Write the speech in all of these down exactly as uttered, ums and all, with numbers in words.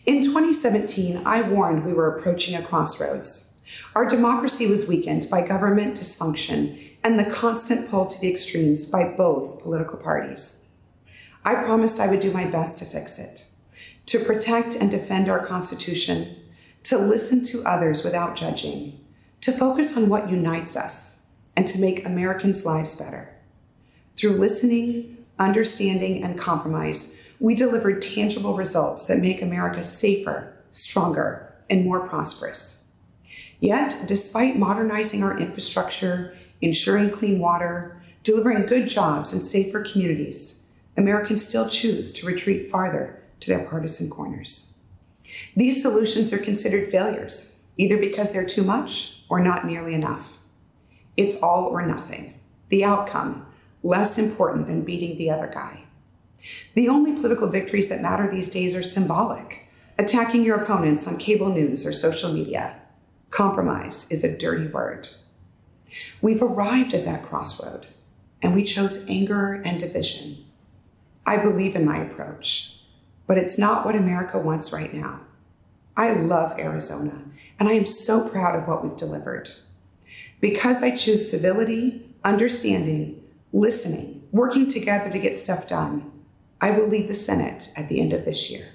In twenty seventeen, I warned we were approaching a crossroads. Our democracy was weakened by government dysfunction and the constant pull to the extremes by both political parties. I promised I would do my best to fix it, to protect and defend our Constitution, to listen to others without judging, to focus on what unites us, and to make Americans' lives better. Through listening, understanding, and compromise, we delivered tangible results that make America safer, stronger, and more prosperous. Yet, despite modernizing our infrastructure, ensuring clean water, delivering good jobs and safer communities, Americans still choose to retreat farther to their partisan corners. These solutions are considered failures, either because they're too much or not nearly enough. It's all or nothing. The outcome, less important than beating the other guy. The only political victories that matter these days are symbolic, attacking your opponents on cable news or social media. Compromise is a dirty word. We've arrived at that crossroad, and we chose anger and division. I believe in my approach, but it's not what America wants right now. I love Arizona, and I am so proud of what we've delivered. Because I choose civility, understanding, listening, working together to get stuff done, I will leave the Senate at the end of this year.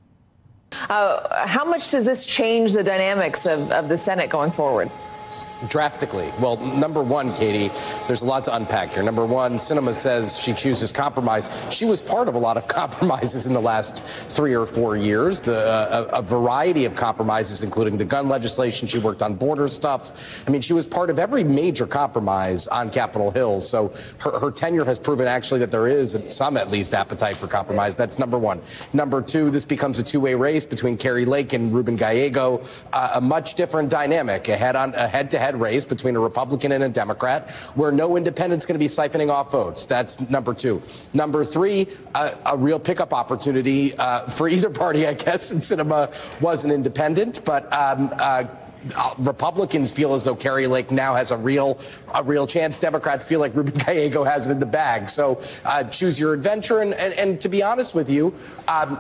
Uh, how much does this change the dynamics of, of the Senate going forward? Drastically. Well, number one, Katie, there's a lot to unpack here. Number one, Sinema says she chooses compromise. She was part of a lot of compromises in the last three or four years, the, uh, a, a variety of compromises, including the gun legislation. She worked on border stuff. I mean, she was part of every major compromise on Capitol Hill. So her, her tenure has proven actually that there is some, at least, appetite for compromise. That's number one. Number two, this becomes a two-way race between Kari Lake and Ruben Gallego, uh, a much different dynamic, a head-on, a head-to-head race between a Republican and a Democrat, where no independent's going to be siphoning off votes. That's number two. Number three, uh, a real pickup opportunity uh, for either party, I guess. And Sinema was an independent, but um, uh, Republicans feel as though Kari Lake now has a real, a real chance. Democrats feel like Ruben Gallego has it in the bag. So uh, choose your adventure. And, and, and to be honest with you, um,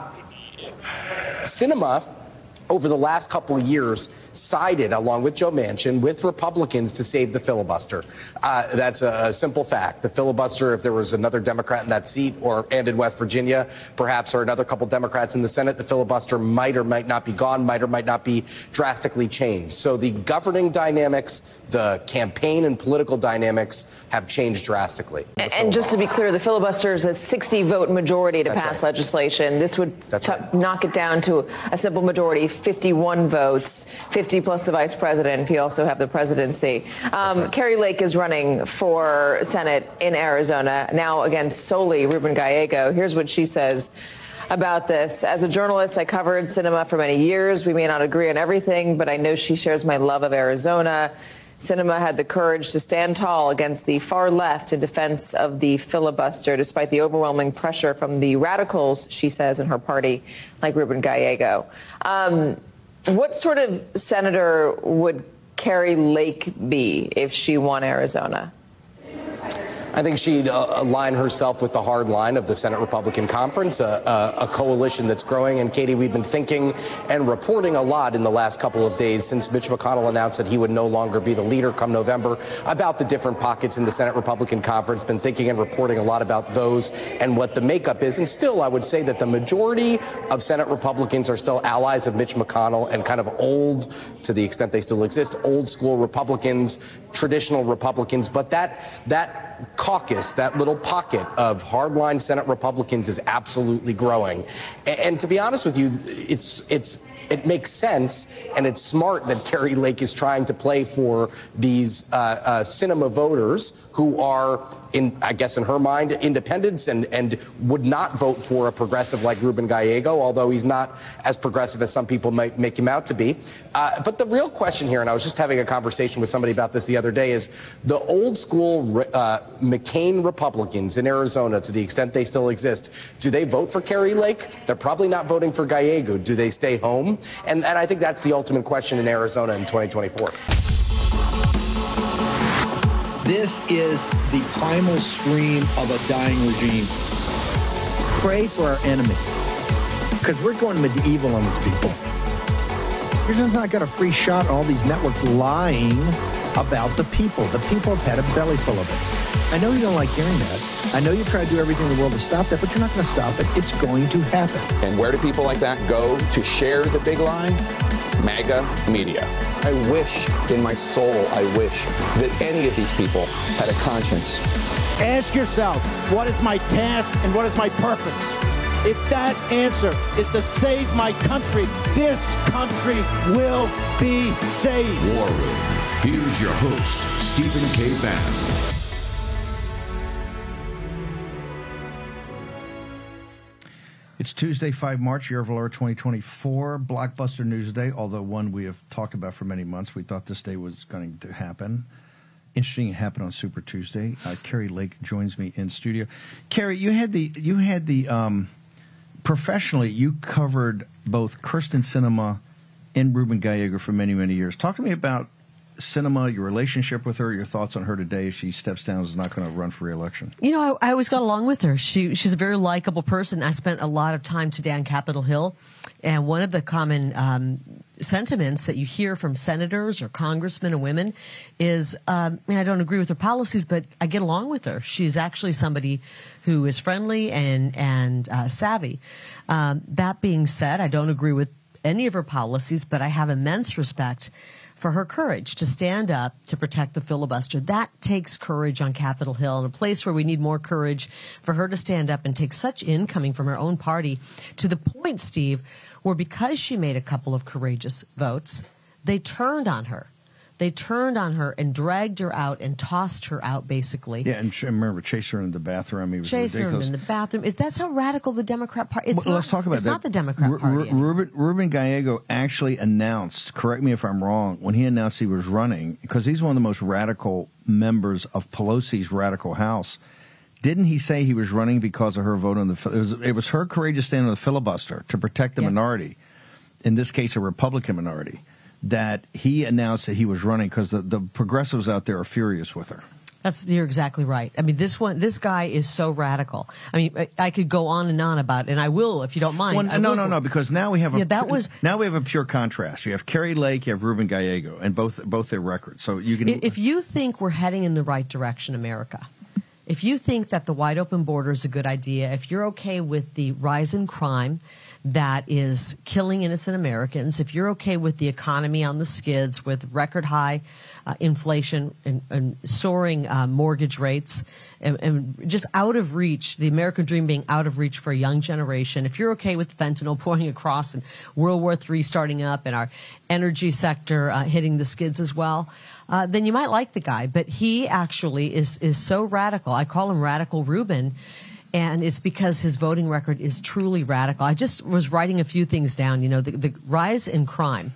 Sinema, over the last couple of years, sided, along with Joe Manchin, with Republicans to save the filibuster. Uh, that's a, a simple fact. The filibuster, if there was another Democrat in that seat, or and in West Virginia, perhaps, or another couple Democrats in the Senate, the filibuster might or might not be gone, might or might not be drastically changed. So the governing dynamics, the campaign and political dynamics have changed drastically. And, and just to be clear, the filibuster is a sixty vote majority to That's pass right. legislation. This would t- right. knock it down to a simple majority, fifty-one votes, fifty plus the vice president, if you also have the presidency. Um, right. Kari Lake is running for Senate in Arizona, now against solely Ruben Gallego. Here's what she says about this. As a journalist, I covered Sinema for many years. We may not agree on everything, but I know she shares my love of Arizona. Sinema had the courage to stand tall against the far left in defense of the filibuster, despite the overwhelming pressure from the radicals, she says, in her party, like Ruben Gallego. Um, what sort of senator would Kari Lake be if she won Arizona? I think she'd uh, align herself with the hard line of the Senate Republican Conference, a, a, a coalition that's growing. And, Katie, we've been thinking and reporting a lot in the last couple of days since Mitch McConnell announced that he would no longer be the leader come November about the different pockets in the Senate Republican Conference. Been thinking and reporting a lot about those and what the makeup is. And still, I would say that the majority of Senate Republicans are still allies of Mitch McConnell and kind of old, to the extent they still exist, old school Republicans, traditional Republicans. But that that caucus, that little pocket of hardline Senate Republicans is absolutely growing. And, and to be honest with you, it's it's it makes sense and it's smart that Kari Lake is trying to play for these uh, uh, Sinema voters who are, in, I guess in her mind, independents and, and would not vote for a progressive like Ruben Gallego, although he's not as progressive as some people might make him out to be. Uh, but the real question here, and I was just having a conversation with somebody about this the other day, is the old school uh, McCain Republicans in Arizona, to the extent they still exist, do they vote for Kari Lake? They're probably not voting for Gallego. Do they stay home? And, and I think that's the ultimate question in Arizona in twenty twenty-four. This is the primal scream of a dying regime. Pray for our enemies. because we're going medieval on these people. You're not got a free shot at all these networks lying about the people. The people have had a belly full of it. I know you don't like hearing that. I know you try to do everything in the world to stop that, but you're not going to stop it. It's going to happen. And where do people like that go to share the big lie? MAGA media. I wish in my soul, I wish that any of these people had a conscience. Ask yourself, what is my task and what is my purpose? If that answer is to save my country, this country will be saved. War Room. Here's your host, Stephen K. Bannon. It's Tuesday, the fifth of March, year of our Lord twenty twenty-four, Blockbuster News Day, although one we have talked about for many months. We thought this day was going to happen. Interesting, it happened on Super Tuesday. Uh, Kari Lake joins me in studio. Kari, you had the you had the um, professionally you covered both Kyrsten Sinema and Ruben Gallego for many many years. Talk to me about Sinema, your relationship with her, your thoughts on her today as she steps down and is not going to run for re-election. You know, I, I always got along with her. She she's a very likable person. I spent a lot of time today on Capitol Hill, and one of the common um, sentiments that you hear from senators or congressmen and women is, um, I mean, I don't agree with her policies, but I get along with her. She's actually somebody who is friendly and, and uh, savvy. Um, that being said, I don't agree with any of her policies, but I have immense respect for her courage to stand up to protect the filibuster. That takes courage on Capitol Hill, in a place where we need more courage for her to stand up and take such incoming from her own party, to the point, Steve, where because she made a couple of courageous votes, they turned on her. They turned on her and dragged her out and tossed her out, basically. Yeah, and I remember chased her in the bathroom. He was Chased her ridiculous. in the bathroom. Is that's how radical the Democrat Party is. Well, let's talk about it's that. not the Democrat Ru- Party Ru- anymore. Ruben, Ruben Gallego actually announced, correct me if I'm wrong, when he announced he was running, because he's one of the most radical members of Pelosi's radical house. Didn't he say he was running because of her vote on the it was, it was her courageous stand on the filibuster to protect the Yeah. minority, in this case a Republican minority, that he announced that he was running because the, the progressives out there are furious with her. That's you're exactly right. I mean, this one, this guy is so radical. I mean, I, I could go on and on about it, and I will if you don't mind. Well, I no, will. no, no, because now we have a Yeah, that was- now we have a pure contrast. You have Kari Lake, you have Ruben Gallego, and both both their records. So you can If you think we're heading in the right direction, America, if you think that the wide open border is a good idea, if you're okay with the rise in crime that is killing innocent Americans, if you're okay with the economy on the skids with record high uh, inflation and, and soaring uh, mortgage rates and, and just out of reach, the American dream being out of reach for a young generation, if you're okay with fentanyl pouring across and World War Three starting up and our energy sector uh, hitting the skids as well, uh, then you might like the guy. But he actually is, is so radical. I call him Radical Ruben. And it's because his voting record is truly radical. I just was writing a few things down. You know, the, the rise in crime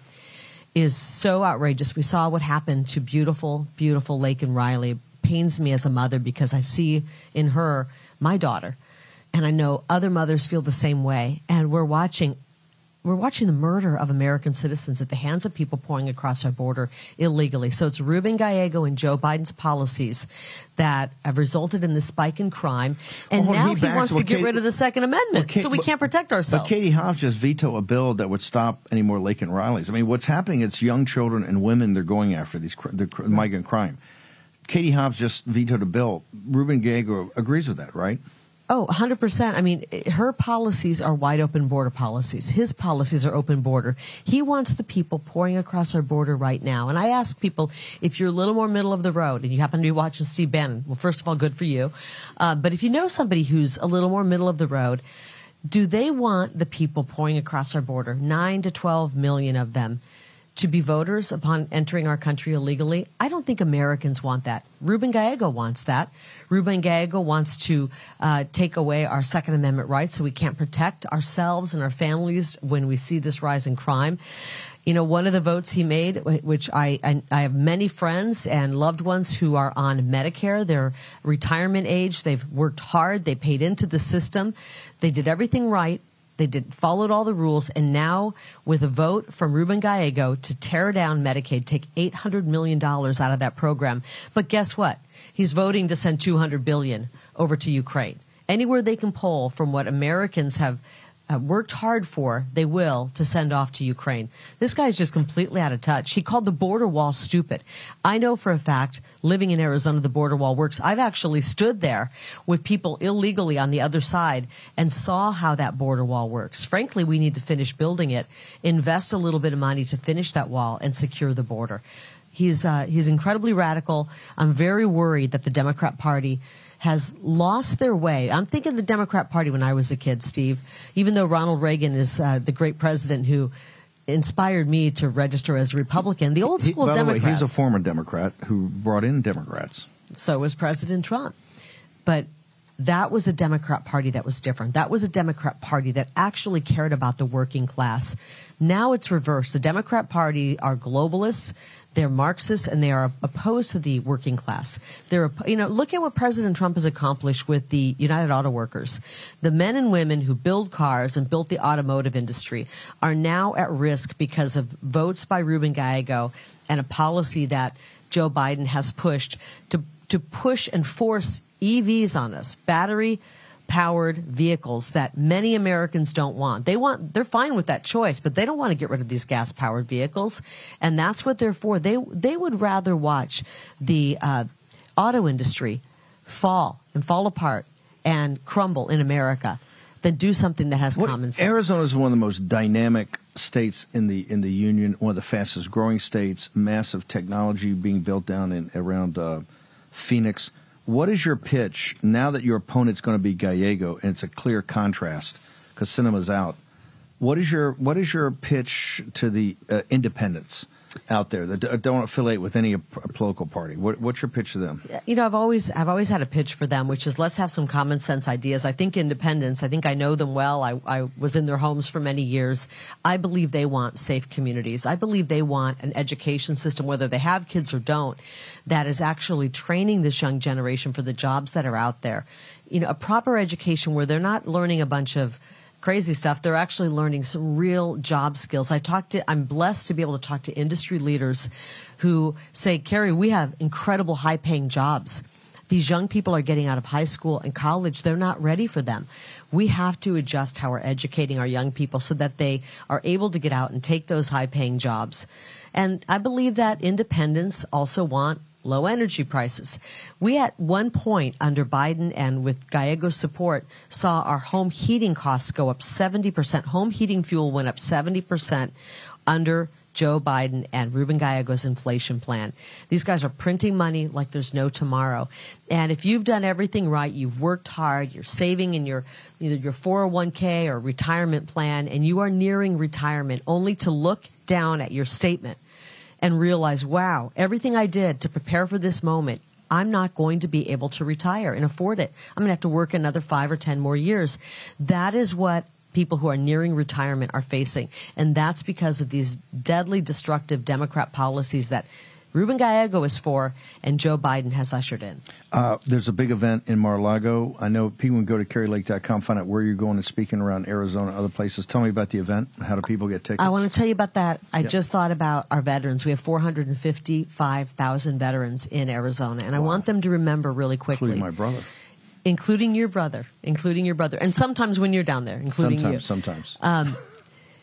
is so outrageous. We saw what happened to beautiful, beautiful Laken Riley. It pains me as a mother because I see in her my daughter. And I know other mothers feel the same way. And we're watching We're watching the murder of American citizens at the hands of people pouring across our border illegally. So it's Ruben Gallego and Joe Biden's policies that have resulted in this spike in crime. And Well, now he he, backs- wants well, to get Katie- rid of the Second Amendment. Well, Kate- so we but- can't protect ourselves. But Katie Hobbs just vetoed a bill that would stop any more Laken Rileys. I mean, what's happening? It's young children and women they're going after, these cr- the cr- migrant crime. Katie Hobbs just vetoed a bill. Ruben Gallego agrees with that, right? Oh, one hundred percent. I mean, her policies are wide open border policies. His policies are open border. He wants the people pouring across our border right now. And I ask people, if you're a little more middle of the road and you happen to be watching Steve Bannon, well, first of all, good for you. Uh, but if you know somebody who's a little more middle of the road, do they want the people pouring across our border, nine to twelve million of them, to be voters upon entering our country illegally? I don't think Americans want that. Ruben Gallego wants that. Ruben Gallego wants to uh, take away our Second Amendment rights so we can't protect ourselves and our families when we see this rise in crime. You know, one of the votes he made, which I, I, I have many friends and loved ones who are on Medicare, their retirement age, they've worked hard, they paid into the system, they did everything right. They did followed all the rules, and now with a vote from Ruben Gallego to tear down Medicaid, take eight hundred million dollars out of that program. But guess what? He's voting to send two hundred billion dollars over to Ukraine. Anywhere they can pull from what Americans have uh, worked hard for, they will, to send off to Ukraine. This guy's just completely out of touch. He called the border wall stupid. I know for a fact, living in Arizona, the border wall works. I've actually stood there with people illegally on the other side and saw how that border wall works. Frankly, we need to finish building it, invest a little bit of money to finish that wall and secure the border. He's uh, he's incredibly radical. I'm very worried that the Democrat Party has lost their way. I'm thinking the Democrat Party when I was a kid, Steve, even though Ronald Reagan is uh, the great president who inspired me to register as a Republican. The old school he, by Democrats. the way, he's a former Democrat who brought in Democrats. So was President Trump. But that was a Democrat Party that was different. That was a Democrat Party that actually cared about the working class. Now it's reversed. The Democrat Party are globalists. They're Marxists, and they are opposed to the working class. They're, you know, look at what President Trump has accomplished with the United Auto Workers. The men and women who build cars and built the automotive industry are now at risk because of votes by Ruben Gallego and a policy that Joe Biden has pushed to to push and force E Vs on us, battery powered vehicles that many Americans don't want. They want, they're fine with that choice, but they don't want to get rid of these gas powered vehicles. And that's what they're for. They, they would rather watch the uh, auto industry fall and fall apart and crumble in America than do something that has what, common sense. Arizona is one of the most dynamic states in the in the union, one of the fastest growing states, massive technology being built down in around uh, Phoenix. What is your pitch now that your opponent's going to be Gallego, and it's a clear contrast because Sinema's out? What is your what is your pitch to the uh, independents out there that don't affiliate with any political party? What, what's your pitch to them? You know, I've always I've always had a pitch for them, which is let's have some common sense ideas. I think independents, I think I know them well. I, I was in their homes for many years. I believe they want safe communities. I believe they want an education system, whether they have kids or don't, that is actually training this young generation for the jobs that are out there. You know, a proper education where they're not learning a bunch of crazy stuff. They're actually learning some real job skills. I talked to, I'm blessed to be able to talk to industry leaders who say, Carrie, we have incredible high paying jobs. These young people are getting out of high school and college. They're not ready for them. We have to adjust how we're educating our young people so that they are able to get out and take those high paying jobs. And I believe that independents also want low energy prices. We at one point under Biden and with Gallego's support saw our home heating costs go up seventy percent. Home heating fuel went up seventy percent under Joe Biden and Ruben Gallego's inflation plan. These guys are printing money like there's no tomorrow. And if you've done everything right, you've worked hard, you're saving in your either your four oh one k or retirement plan, and you are nearing retirement, only to look down at your statement and realize, wow, everything I did to prepare for this moment, I'm not going to be able to retire and afford it. I'm going to have to work another five or ten more years. That is what people who are nearing retirement are facing. And that's because of these deadly, destructive Democrat policies that Ruben Gallego is for and Joe Biden has ushered in. Uh, there's a big event in Mar-a-Lago. I know people can go to Kerry Lake dot com, find out where you're going and speaking around Arizona, other places. Tell me about the event. How do people get tickets? I want to tell you about that. I yep. just thought about our veterans. We have four hundred fifty-five thousand veterans in Arizona, and wow. I want them to remember really quickly. Including my brother. Including your brother. Including your brother. And sometimes when you're down there, including sometimes, you. Sometimes, sometimes. Um,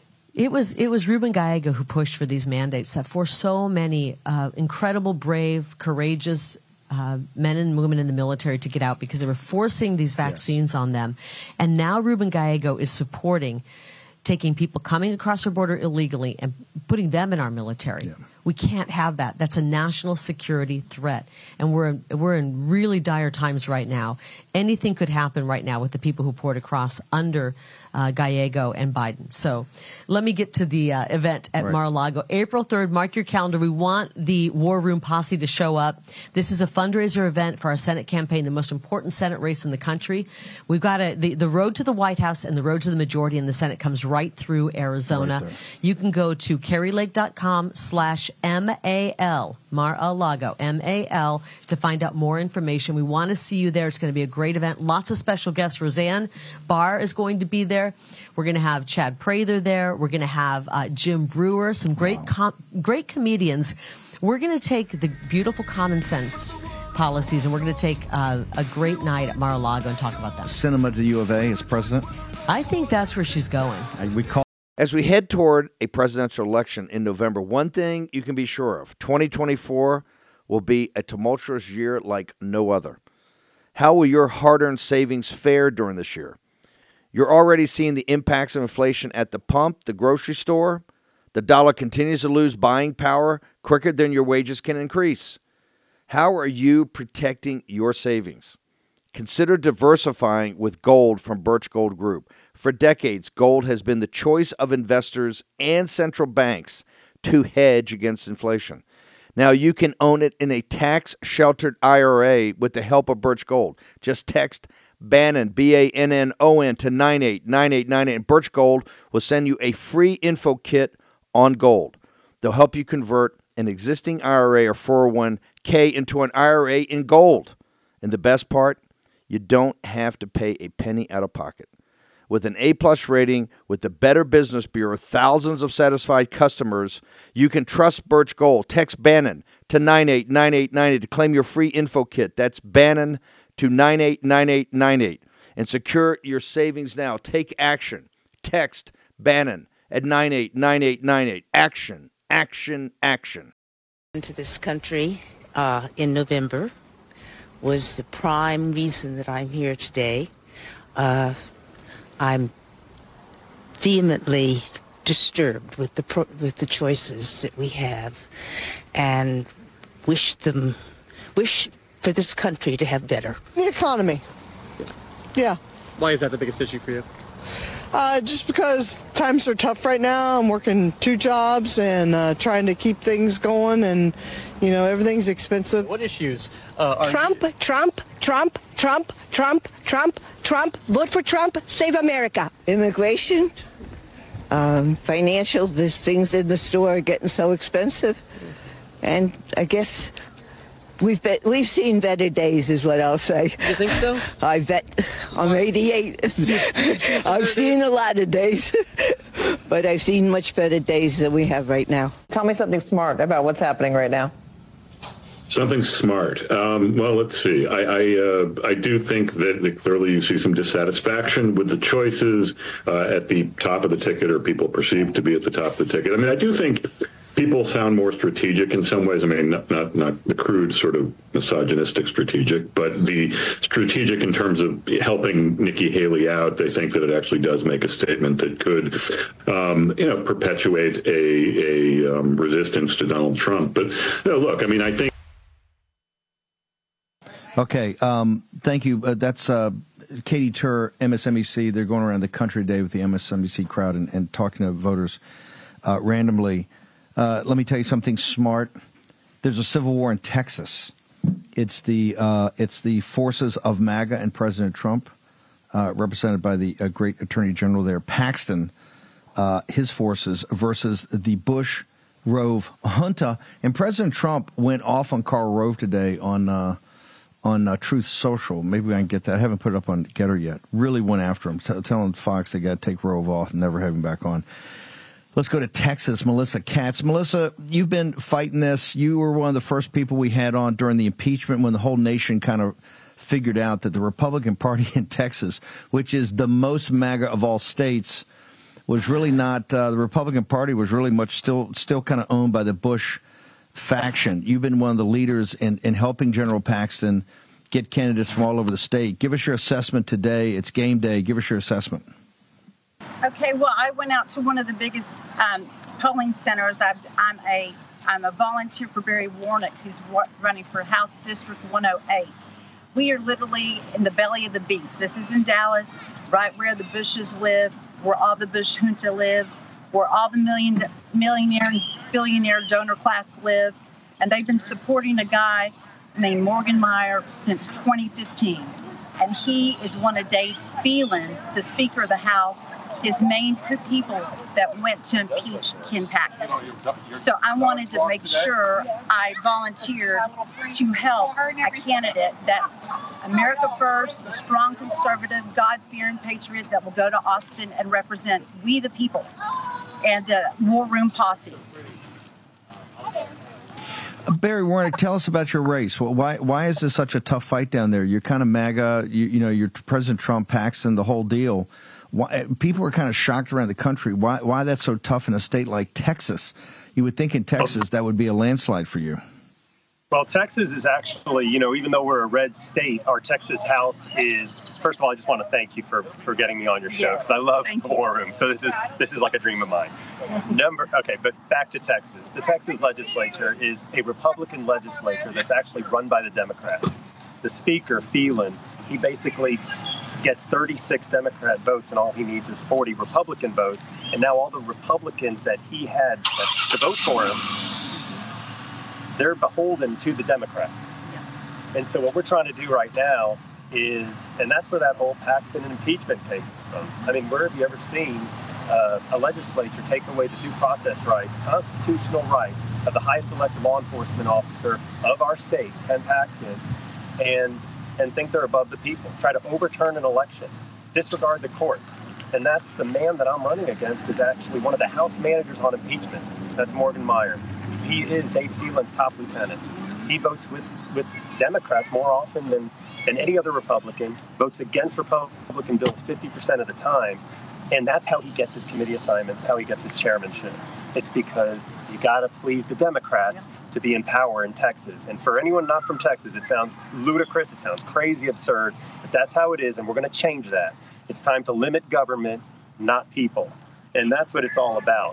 It was it was Ruben Gallego who pushed for these mandates that for so many uh, incredible, brave, courageous uh, men and women in the military to get out because they were forcing these vaccines yes. on them. And now Ruben Gallego is supporting taking people coming across our border illegally and putting them in our military. Yeah. We can't have that. That's a national security threat. And we're in, we're in really dire times right now. Anything could happen right now with the people who poured across under uh, Gallego and Biden. So let me get to the uh, event at right. Mar-a-Lago. April third, mark your calendar. We want the War Room Posse to show up. This is a fundraiser event for our Senate campaign, the most important Senate race in the country. We've got a, the, the road to the White House and the road to the majority in the Senate comes right through Arizona. Right you can go to kerry lake dot com slash M A L, Mar-a-Lago, M A L, to find out more information. We want to see you there. It's going to be a great event. Lots of special guests. Roseanne Barr is going to be there. We're going to have Chad Prather there. We're going to have uh, Jim Brewer, some great, wow. com- great comedians. We're going to take the beautiful common sense policies, and we're going to take uh, a great night at Mar-a-Lago and talk about them. Sinema to U of A as president? I think that's where she's going. We call. As we head toward a presidential election in November, one thing you can be sure of, twenty twenty-four will be a tumultuous year like no other. How will your hard-earned savings fare during this year? You're already seeing the impacts of inflation at the pump, the grocery store. The dollar continues to lose buying power quicker than your wages can increase. How are you protecting your savings? Consider diversifying with gold from Birch Gold Group. For decades, gold has been the choice of investors and central banks to hedge against inflation. Now you can own it in a tax-sheltered I R A with the help of Birch Gold. Just text Bannon, B A N N O N, to nine eight nine eight nine eight, and Birch Gold will send you a free info kit on gold. They'll help you convert an existing I R A or four oh one k into an I R A in gold. And the best part, you don't have to pay a penny out of pocket. With an A-plus rating with the Better Business Bureau, thousands of satisfied customers, you can trust Birch Gold. Text Bannon to nine eight nine eight nine eight to claim your free info kit. That's Bannon to nine eight nine eight nine eight. And secure your savings now. Take action. Text Bannon at nine eight nine eight nine eight. Action, action, action. Into this country uh, in November was the prime reason that I'm here today. Uh, I'm vehemently disturbed with the pro- with the choices that we have, and wish them wish for this country to have better. The economy. Yeah. Why is that the biggest issue for you? Uh, just because times are tough right now. I'm working two jobs and uh, trying to keep things going, and you know everything's expensive. What issues? Uh, are Trump, you- Trump, Trump, Trump, Trump, Trump, Trump. Vote for Trump. Save America. Immigration, um, financial. The things in the store are getting so expensive, and I guess. We've bet, we've seen better days, is what I'll say. You think so? I bet. I'm eighty-eight. I've seen a lot of days, but I've seen much better days than we have right now. Tell me something smart about what's happening right now. Something smart. Um, well, let's see. I I, uh, I do think that clearly you see some dissatisfaction with the choices uh, at the top of the ticket, or people perceived to be at the top of the ticket. I mean, I do think people sound more strategic in some ways. I mean, not, not not the crude sort of misogynistic strategic, but the strategic in terms of helping Nikki Haley out. They think that it actually does make a statement that could, um, you know, perpetuate a, a um, resistance to Donald Trump. But no, look, I mean, I think. Okay, um, thank you. Uh, that's uh, Katie Tur, M S N B C. They're going around the country today with the M S N B C crowd and, and talking to voters uh, randomly. Uh, let me tell you something smart. There's a civil war in Texas. It's the uh, it's the forces of MAGA and President Trump, uh, represented by the uh, great Attorney General there, Paxton, uh, his forces versus the Bush Rove junta. And President Trump went off on Karl Rove today on uh, on uh, Truth Social. Maybe I can get that. I haven't put it up on Getter yet. Really went after him, t- telling Fox they got to take Rove off and never have him back on. Let's go to Texas. Melissa Katz. Melissa, you've been fighting this. You were one of the first people we had on during the impeachment when the whole nation kind of figured out that the Republican Party in Texas, which is the most MAGA of all states, was really not uh, the Republican Party was really much still still kind of owned by the Bush faction. You've been one of the leaders in, in helping General Paxton get candidates from all over the state. Give us your assessment today. It's game day. Give us your assessment. Okay, well, I went out to one of the biggest um, polling centers. I've, I'm a I'm a volunteer for Barry Warnock, who's running for House District one oh eight. We are literally in the belly of the beast. This is in Dallas, right where the Bushes live, where all the Bush junta lived, where all the million millionaire and billionaire donor class live, and they've been supporting a guy named Morgan Meyer since twenty fifteen. And he is one of Dave Phelan's, the Speaker of the House, his main people that went to impeach Ken Paxton. So I wanted to make sure I volunteered to help a candidate that's America First, a strong conservative, God-fearing patriot that will go to Austin and represent we the people and the War Room posse. Barry Warnock, tell us about your race. Why why is this such a tough fight down there? You're kind of MAGA, you, you know, you're President Trump, Paxton, the whole deal. Why, people are kind of shocked around the country. Why, why that's so tough in a state like Texas? You would think in Texas that would be a landslide for you. Well, Texas is actually, you know, even though we're a red state, our Texas House is, first of all, I just want to thank you for, for getting me on your show, because I love the War Room. So this is this is like a dream of mine. Number, okay, but back to Texas. The Texas legislature is a Republican legislature that's actually run by the Democrats. The speaker, Phelan, he basically gets thirty-six Democrat votes, and all he needs is forty Republican votes. And now all the Republicans that he had to vote for him, they're beholden to the Democrats. And so what we're trying to do right now is, and that's where that whole Paxton impeachment came from. I mean, where have you ever seen uh, a legislature take away the due process rights, constitutional rights of the highest elected law enforcement officer of our state, Ken Paxton, and and think they're above the people, try to overturn an election, disregard the courts. And that's the man that I'm running against is actually one of the House managers on impeachment. That's Morgan Meyer. He is Dave Phelan's top lieutenant. He votes with, with Democrats more often than, than any other Republican, votes against Republican bills fifty percent of the time. And that's how he gets his committee assignments, how he gets his chairmanships. It's because you got to please the Democrats to be in power in Texas. And for anyone not from Texas, it sounds ludicrous, it sounds crazy, absurd, but that's how it is, and we're going to change that. It's time to limit government, not people. And that's what it's all about.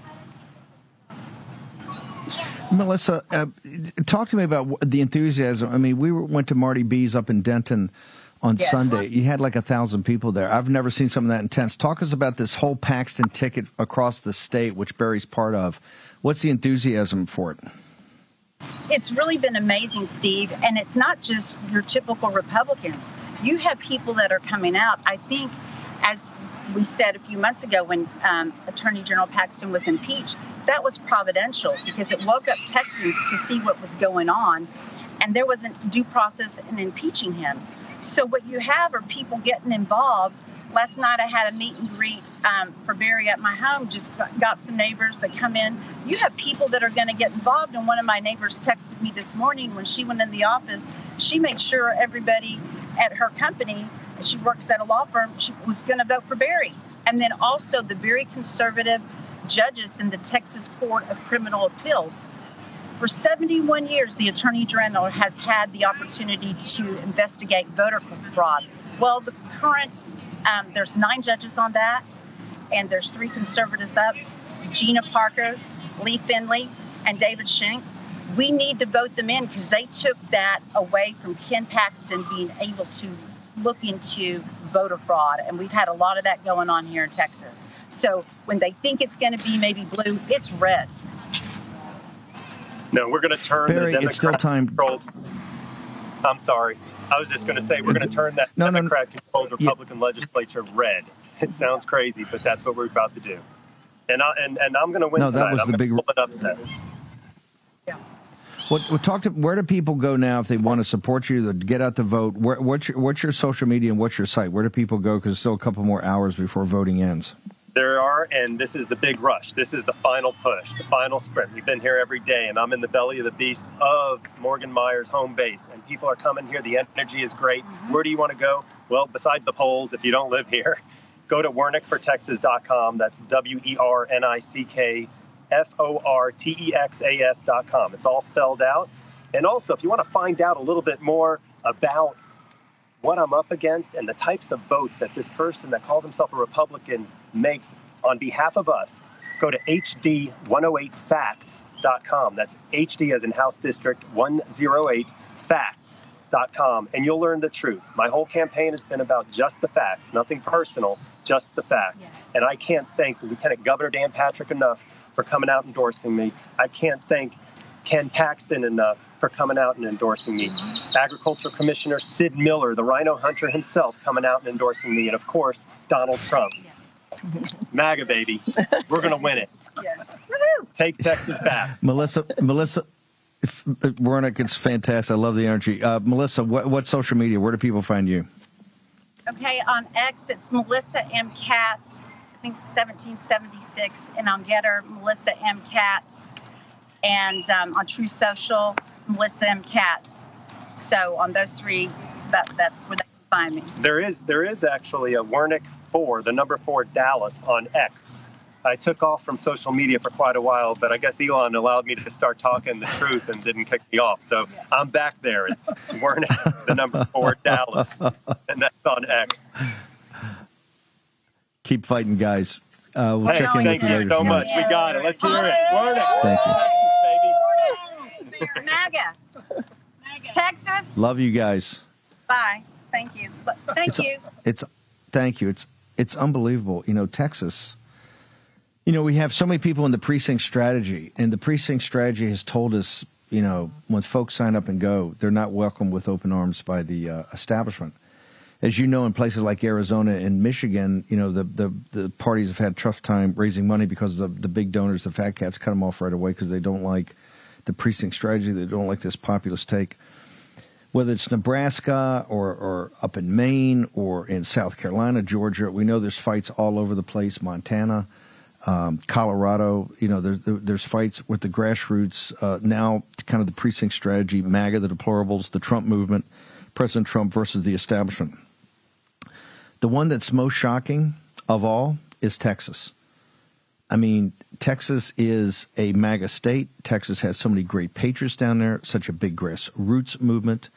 Melissa, uh, talk to me about the enthusiasm. I mean, we went to Marty B's up in Denton on yes. Sunday. You had like a thousand people there. I've never seen something that intense. Talk us about this whole Paxton ticket across the state, which Barry's part of. What's the enthusiasm for it? It's really been amazing, Steve. And it's not just your typical Republicans. You have people that are coming out. I think, as we said a few months ago when um, Attorney General Paxton was impeached, that was providential because it woke up Texans to see what was going on. And there wasn't due process in impeaching him. So what you have are people getting involved. Last night I had a meet and greet um, for Barry at my home, just got some neighbors that come in. You have people that are going to get involved. And one of my neighbors texted me this morning when she went in the office, she made sure everybody at her company, she works at a law firm, she was going to vote for Barry. And then also the very conservative judges in the Texas Court of Criminal Appeals. For seventy-one years, the Attorney General has had the opportunity to investigate voter fraud. Well, the current, um, there's nine judges on that, and there's three conservatives up, Gina Parker, Lee Finley, and David Schenck. We need to vote them in because they took that away from Ken Paxton being able to look into voter fraud, and we've had a lot of that going on here in Texas. So when they think it's going to be maybe blue, it's red. No, we're going to turn Barry, the it's still time. Democrat-controlled. I'm sorry. I was just going to say we're going to turn that no, Democrat-controlled no, no. Republican yeah. legislature red. It sounds crazy, but that's what we're about to do. And I, and, and I'm going to win no, tonight. that was I'm the big pull it upset. Yeah. What, what talk to, where do people go now if they want to support you, to get out to vote? Where, what's your what's your social media and what's your site? Where do people go? Because it's still a couple more hours before voting ends. There are, and this is the big rush. This is the final push, the final sprint. We've been here every day, and I'm in the belly of the beast of Morgan Meyer's home base. And people are coming here. The energy is great. Mm-hmm. Where do you want to go? Well, besides the polls, if you don't live here, go to wernick for texas dot com. That's W E R N I C K F O R T E X A S dot com. It's all spelled out. And also, if you want to find out a little bit more about what I'm up against and the types of votes that this person that calls himself a Republican makes on behalf of us, go to H D one oh eight facts dot com. That's H D as in House District one oh eight facts dot com, and you'll learn the truth. My whole campaign has been about just the facts, nothing personal, just the facts. Yes. And I can't thank Lieutenant Governor Dan Patrick enough for coming out and endorsing me. I can't thank Ken Paxton enough for coming out and endorsing me. Agriculture Commissioner Sid Miller, the rhino hunter himself, coming out and endorsing me. And of course, Donald Trump. MAGA, baby. We're going to win it. Yeah. Take Texas back. Melissa, Melissa, Wernick, it's fantastic. I love the energy. Uh, Melissa, what, what social media? Where do people find you? Okay, on X, it's Melissa M. Katz. I think seventeen seventy-six. And on Getter, Melissa M. Katz. And um, on True Social, Melissa M. Katz. So on those three, that, that's where they can find me? There is there is actually a Wernick four, the number four Dallas on X. I took off from social media for quite a while, but I guess Elon allowed me to start talking the truth and didn't kick me off. So I'm back there. It's Wernick, the number four Dallas, and that's on X. Keep fighting, guys. Uh, we'll hey, check in with thank you you later. so tonight. much. We got it. Let's hear it. Wernick. Thank you. MAGA. Texas. Love you guys. Bye. Thank you. Thank It's, you. It's thank you. It's it's unbelievable. You know, Texas. You know, we have so many people in the precinct strategy, and the precinct strategy has told us, you know, when folks sign up and go, they're not welcomed with open arms by the uh, establishment. As you know, in places like Arizona and Michigan, you know, the, the, the parties have had a tough time raising money because of the big donors, the fat cats, cut them off right away because they don't like the precinct strategy. They don't like this populist take. Whether it's Nebraska or, or up in Maine or in South Carolina, Georgia, we know there's fights all over the place, Montana, um, Colorado. You know, there's, there's fights with the grassroots. Uh, now, kind of the precinct strategy, MAGA, the deplorables, the Trump movement, President Trump versus the establishment. The one that's most shocking of all is Texas. I mean, Texas is a MAGA state. Texas has so many great patriots down there, such a big grassroots movement.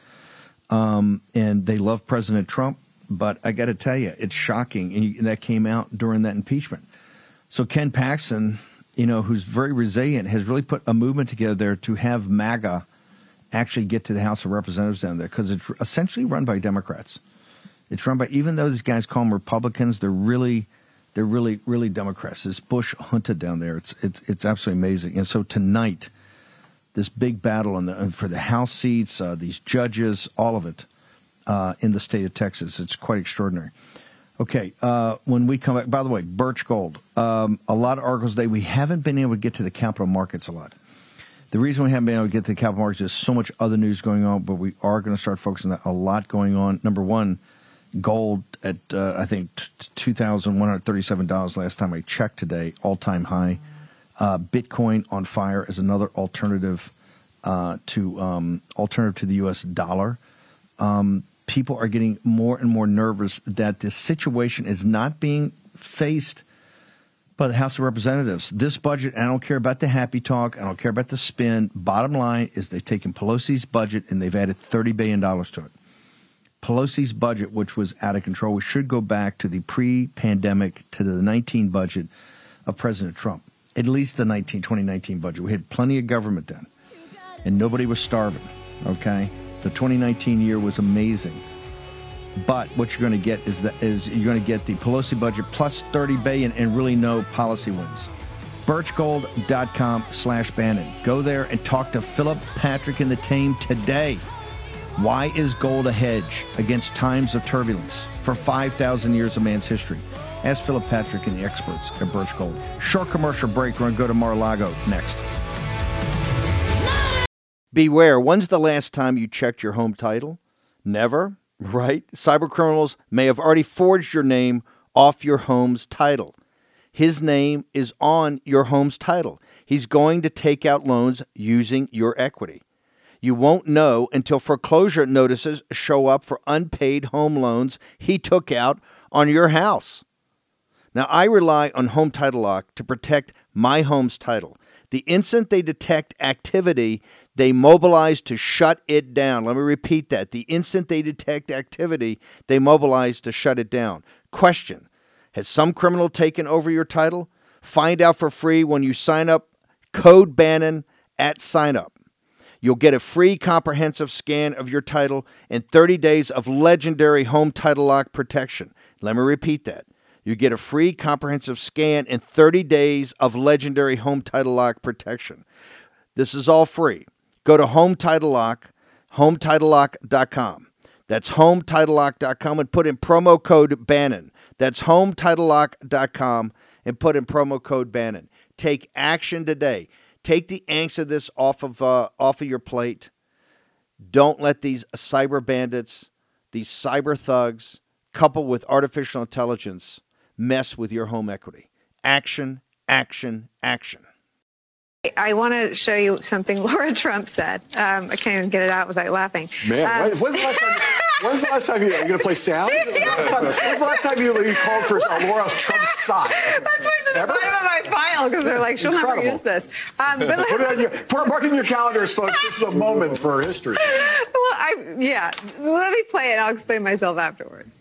Um, and they love President Trump. But I got to tell you, it's shocking. And, you, and that came out during that impeachment. So Ken Paxton, you know, who's very resilient, has really put a movement together there to have MAGA actually get to the House of Representatives down there because it's essentially run by Democrats. It's run by, even though these guys call them Republicans, they're really, they're really, really Democrats. This Bush junta down there, it's it's it's absolutely amazing. And so tonight, this big battle on the for the House seats, uh, these judges, all of it uh, in the state of Texas, it's quite extraordinary. Okay, uh, when we come back, by the way, Birch Gold, um, a lot of articles today. We haven't been able to get to the capital markets a lot. The reason we haven't been able to get to the capital markets is so much other news going on, but we are going to start focusing on that. A lot going on. Number one, gold at, uh, I think, two thousand one hundred thirty-seven dollars last time I checked today, all-time high. Uh, Bitcoin on fire is another alternative uh, to um, alternative to the U S dollar. Um, people are getting more and more nervous that this situation is not being faced by the House of Representatives. This budget, I don't care about the happy talk. I don't care about the spin. Bottom line is they've taken Pelosi's budget and they've added thirty billion dollars to it. Pelosi's budget, which was out of control, we should go back to the pre-pandemic, to the nineteen budget of President Trump. At least the nineteen, twenty nineteen budget. We had plenty of government then, and nobody was starving, okay? The twenty nineteen year was amazing. But what you're going to get is, the, is you're going to get the Pelosi budget plus thirty billion dollars and really no policy wins. Birchgold.com slash Bannon. Go there and talk to Philip Patrick and the team today. Why is gold a hedge against times of turbulence for five thousand years of man's history? Ask Philip Patrick and the experts at Birch Gold. Short commercial break. We're going to go to Mar-a-Lago next. Beware. When's the last time you checked your home title? Never, right? Cybercriminals may have already forged your name off your home's title. His name is on your home's title. He's going to take out loans using your equity. You won't know until foreclosure notices show up for unpaid home loans he took out on your house. Now, I rely on Home Title Lock to protect my home's title. The instant they detect activity, they mobilize to shut it down. Let me repeat that. The instant they detect activity, they mobilize to shut it down. Question: has some criminal taken over your title? Find out for free when you sign up. Code Bannon at sign up. You'll get a free comprehensive scan of your title and thirty days of legendary Home Title Lock protection. Let me repeat that. You get a free comprehensive scan and thirty days of legendary Home Title Lock protection. This is all free. Go to Home Title Lock, home title lock dot com. That's home title lock dot com and put in promo code Bannon. That's home title lock dot com and put in promo code Bannon. Take action today. Take the angst of this off of uh, off of your plate. Don't let these cyber bandits, these cyber thugs, coupled with artificial intelligence, mess with your home equity. Action, action, action. I want to show you something Laura Trump said. Um, I can't even get it out without laughing. Man, um, when's the last time? When's the last time you, are you going to play sound? When's the last time, when's the last time you, you called for uh, Laura Trump's side? That's why it's in the bottom of my file, because they're like, she'll Incredible. never use this. Um, but put it on your, put, mark it in your calendars, folks. This is a moment for history. Well, I, yeah. Let me play it. I'll explain myself afterward.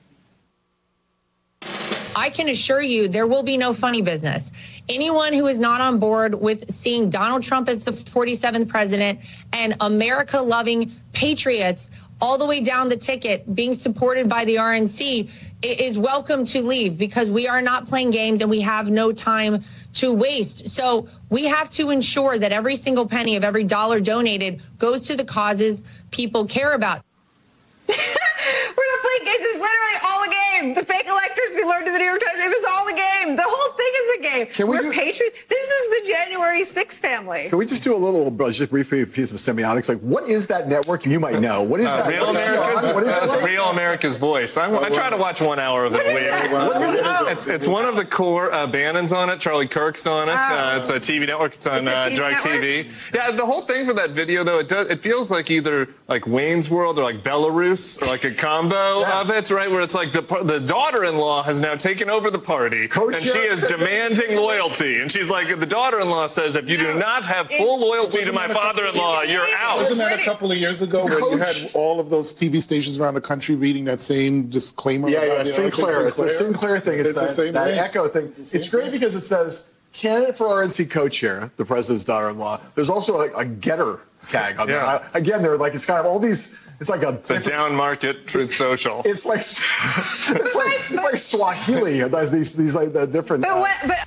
I can assure you there will be no funny business. Anyone who is not on board with seeing Donald Trump as the forty-seventh president and America-loving patriots all the way down the ticket being supported by the R N C is welcome to leave, because we are not playing games and we have no time to waste. So we have to ensure that every single penny of every dollar donated goes to the causes people care about. We're not playing games. It's literally all a game. The fake electors we learned in the New York Times, it was all a game. The whole thing is a game. Can we We're do- patriots. This is the January sixth family. Can we just do a little, uh, just brief piece of semiotics? Like, what is that network? You might know. What is Uh, that? Real What is that? America's, What is uh, that? Real America's Voice. I, I try to watch one hour of it a week. What is it? It's, it's one of the core. Uh, Bannon's on it. Charlie Kirk's on it. Uh, it's a T V network. It's on uh, DirecTV. Yeah, the whole thing for that video, though, it does. It feels like either like Wayne's World or like Belarus, or like a combo Yeah. of it, right? Where it's like the the daughter-in-law has now taken over the party, Coach and she is demanding loyalty. And she's like, the daughter-in-law says, if you do not have full loyalty to my father-in-law, you're out. Wasn't that a couple of years ago when you had all of those T V stations around the country reading that same disclaimer? Yeah, about yeah, the Sinclair. election? It's a Sinclair thing. It's, It's that, the same that thing. echo thing. It's great because it says candidate for R N C co-chair, the president's daughter-in-law. There's also like a getter tag on Yeah. there. Uh, again, they're like, it's kind of all these, it's like a, It's a down market Truth Social. it's like, it's like, it's like Swahili. It has these, these like the different. But uh, what, but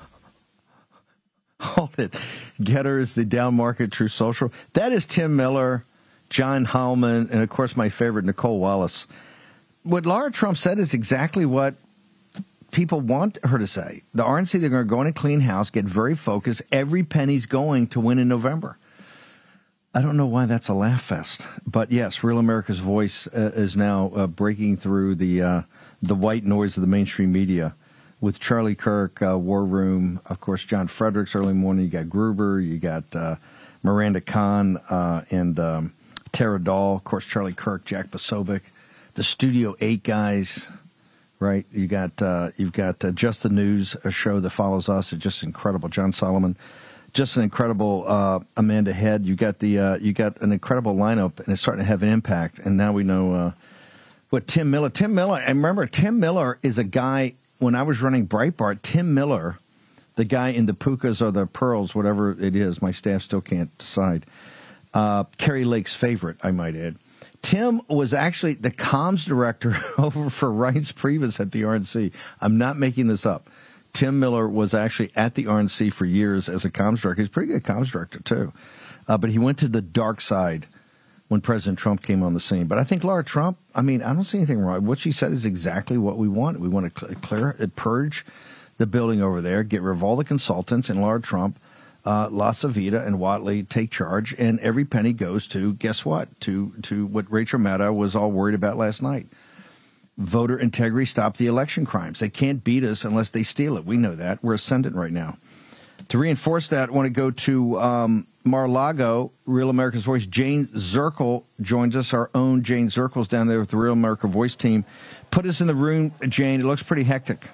Hold it. Getter is the down market True Social. That is Tim Miller, John Hallman, and of course my favorite, Nicole Wallace. What Laura Trump said is exactly what people want her to say. The R N C, they're going to go in and clean house, get very focused. Every penny's going to win in November. I don't know why that's a laugh fest. But yes, Real America's Voice uh, is now uh, breaking through the uh, the white noise of the mainstream media. With Charlie Kirk, uh, War Room, of course, John Fredericks early morning. You got Gruber, you got uh, Miranda Kahn, uh, and um, Tara Dahl. Of course, Charlie Kirk, Jack Posobiec, the Studio Eight guys, right? You got uh, you've got uh, Just the News, a show that follows us. It's just incredible. John Solomon, just an incredible uh, Amanda Head. You got the uh, you got an incredible lineup, and it's starting to have an impact. And now we know uh, what Tim Miller. Tim Miller, and remember, Tim Miller is a guy. When I was running Breitbart, Tim Miller, the guy in the pukas or the pearls, whatever it is, my staff still can't decide, uh, Kerry Lake's favorite, I might add. Tim was actually the comms director over for Reince Priebus at the R N C. I'm not making this up. Tim Miller was actually at the R N C for years as a comms director. He's a pretty good comms director, too. Uh, but he went to the dark side when President Trump came on the scene. But I think Laura Trump, I mean, I don't see anything wrong. What she said is exactly what we want. We want to clear, purge the building over there, get rid of all the consultants, and Laura Trump, uh, La Savita and Watley take charge, and every penny goes to, guess what, to, to what Rachel Maddow was all worried about last night. Voter integrity, stop the election crimes. They can't beat us unless they steal it. We know that. We're ascendant right now. To reinforce that, I want to go to um, Mar-a-Lago, Real America's Voice. Jane Zirkle joins us. Our own Jane Zirkle's down there with the Real America Voice team. Put us in the room, Jane. It looks pretty hectic.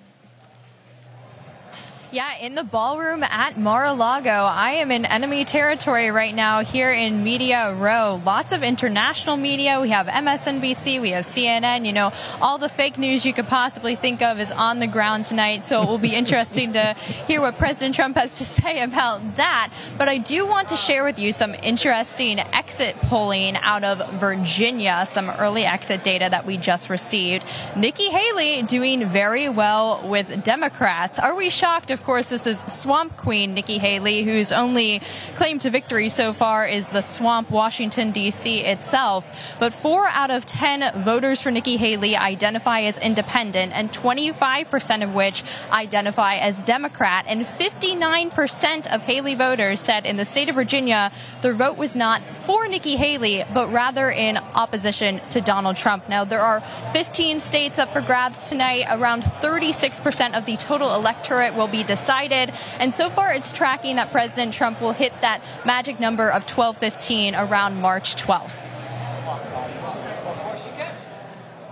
Yeah, in the ballroom at Mar-a-Lago. I am in enemy territory right now here in Media Row. Lots of international media. We have M S N B C, we have C N N. You know, all the fake news you could possibly think of is on the ground tonight. So it will be interesting to hear what President Trump has to say about that. But I do want to share with you some interesting exit polling out of Virginia, some early exit data that we just received. Nikki Haley doing very well with Democrats. Are we shocked? Of course, this is Swamp Queen Nikki Haley, whose only claim to victory so far is the swamp, Washington, D C itself. But four out of ten voters for Nikki Haley identify as independent, and twenty-five percent of which identify as Democrat. And fifty-nine percent of Haley voters said in the state of Virginia their vote was not for Nikki Haley, but rather in opposition to Donald Trump. Now, there are fifteen states up for grabs tonight. Around thirty-six percent of the total electorate will be decided. And so far, it's tracking that President Trump will hit that magic number of twelve fifteen around March twelfth.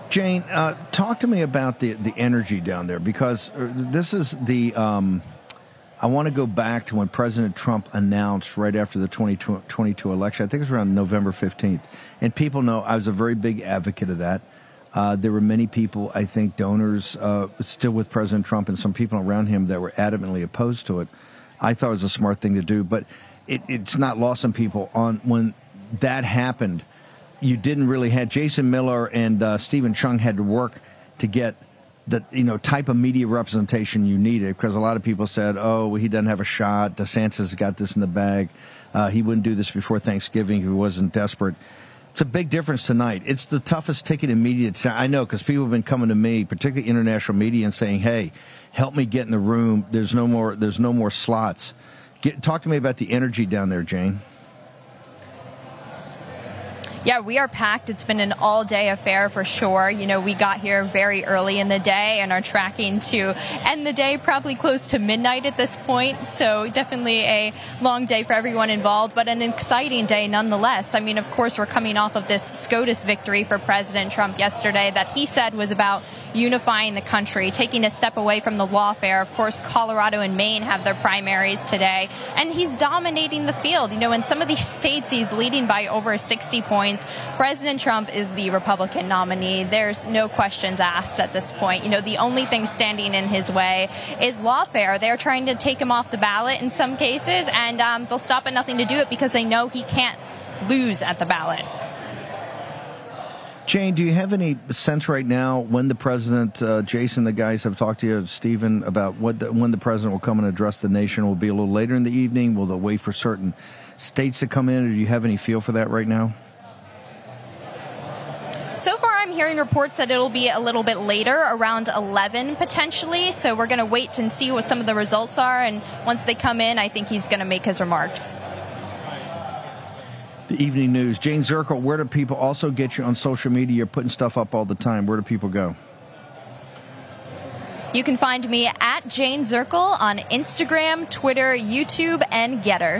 Jane, uh, talk to me about the, the energy down there, because this is the um, – I want to go back to when President Trump announced right after the twenty twenty-two election. I think it was around November fifteenth. And people know I was a very big advocate of that. Uh, there were many people, I think, donors uh, still with President Trump and some people around him that were adamantly opposed to it. I thought it was a smart thing to do, but it, it's not lost on people. On when that happened, you didn't really have Jason Miller and uh, Stephen Chung had to work to get the you know type of media representation you needed, because a lot of people said, "Oh, he doesn't have a shot. DeSantis got this in the bag. Uh, he wouldn't do this before Thanksgiving if he wasn't desperate." It's a big difference tonight. It's the toughest ticket in media. I know, because people have been coming to me, particularly international media, and saying, "Hey, help me get in the room. There's no more. There's no more slots." Get, talk to me about the energy down there, Jane. Yeah, we are packed. It's been an all-day affair for sure. You know, we got here very early in the day and are tracking to end the day probably close to midnight at this point. So definitely a long day for everyone involved, but an exciting day nonetheless. I mean, of course, we're coming off of this SCOTUS victory for President Trump yesterday that he said was about unifying the country, taking a step away from the lawfare. Of course, Colorado and Maine have their primaries today, and he's dominating the field. You know, in some of these states, he's leading by over sixty points. President Trump is the Republican nominee. There's no questions asked at this point. You know, the only thing standing in his way is lawfare. They're trying to take him off the ballot in some cases, and um, they'll stop at nothing to do it because they know he can't lose at the ballot. Jane, do you have any sense right now when the president, uh, Jason, the guys have talked to you, Stephen, about what the, when the president will come and address the nation? Will it be a little later in the evening? Will they wait for certain states to come in? Or do you have any feel for that right now? So far, I'm hearing reports that it'll be a little bit later, around eleven potentially. So we're going to wait and see what some of the results are. And once they come in, I think he's going to make his remarks. The evening news. Jane Zirkle, where do people also get you on social media? You're putting stuff up all the time. Where do people go? You can find me at Jane Zirkle on Instagram, Twitter, YouTube, and Getter.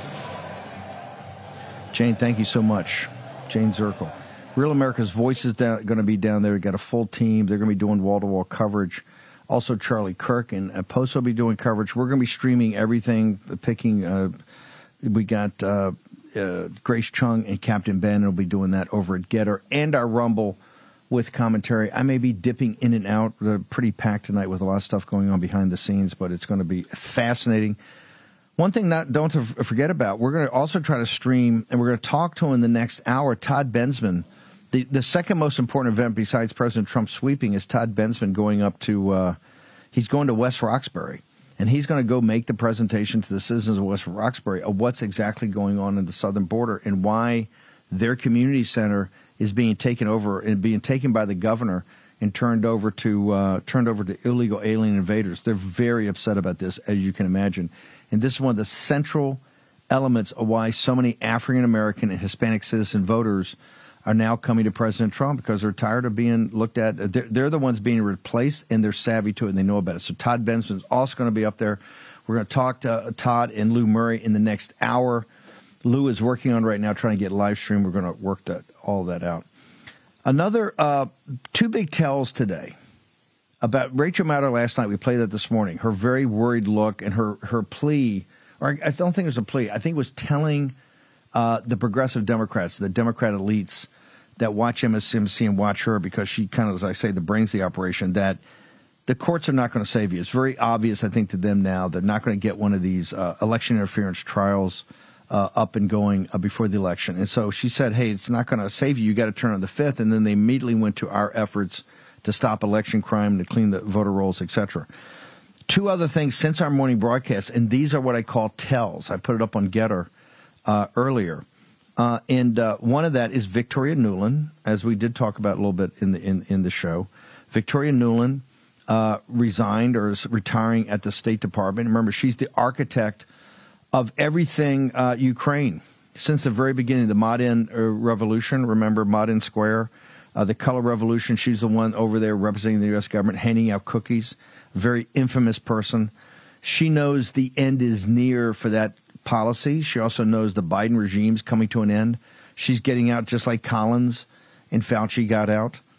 Jane, thank you so much. Jane Zirkle. Real America's Voice is down, going to be down there. We've got a full team. They're going to be doing wall-to-wall coverage. Also, Charlie Kirk and uh, Post will be doing coverage. We're going to be streaming everything, picking. Uh, we got uh, uh, Grace Chung and Captain Ben will be doing that over at Getter, and our Rumble with commentary. I may be dipping in and out. They're pretty packed tonight with a lot of stuff going on behind the scenes, but it's going to be fascinating. One thing not don't forget about, we're going to also try to stream, and we're going to talk to in the next hour, Todd Bensman. The the second most important event besides President Trump sweeping is Todd Bensman going up to, uh, he's going to West Roxbury, and he's going to go make the presentation to the citizens of West Roxbury of what's exactly going on in the southern border and why their community center is being taken over and being taken by the governor and turned over to uh, turned over to illegal alien invaders. They're very upset about this, as you can imagine. And this is one of the central elements of why so many African American and Hispanic citizen voters are now coming to President Trump, because they're tired of being looked at. They're, they're the ones being replaced, and they're savvy to it, and they know about it. So Todd Benson is also going to be up there. We're going to talk to Todd and Lou Murray in the next hour. Lou is working on right now trying to get live stream. We're going to work that all that out. Another uh, two big tells today about Rachel Maddow last night. We played that this morning. Her very worried look and her, her plea, or I don't think it was a plea. I think it was telling uh, the progressive Democrats, the Democrat elites that watch M S M C and watch her, because she kind of, as I say, the brains of the operation, that the courts are not going to save you. It's very obvious, I think, to them now. They're not going to get one of these uh, election interference trials uh, up and going uh, before the election. And so she said, hey, it's not going to save you. You got to turn on the fifth. And then they immediately went to our efforts to stop election crime, to clean the voter rolls, et cetera. Two other things since our morning broadcast, and these are what I call tells. I put it up on Getter uh, earlier. Uh, and uh, one of that is Victoria Nuland, as we did talk about a little bit in the in, in the show. Victoria Nuland uh, resigned or is retiring at the State Department. Remember, she's the architect of everything uh, Ukraine since the very beginning, the Maidan uh, Revolution. Remember Maidan Square, uh, the Color Revolution. She's the one over there representing the U S government, handing out cookies. Very infamous person. She knows the end is near for that policy. She also knows the Biden regime's coming to an end. She's getting out just like Collins and Fauci got out.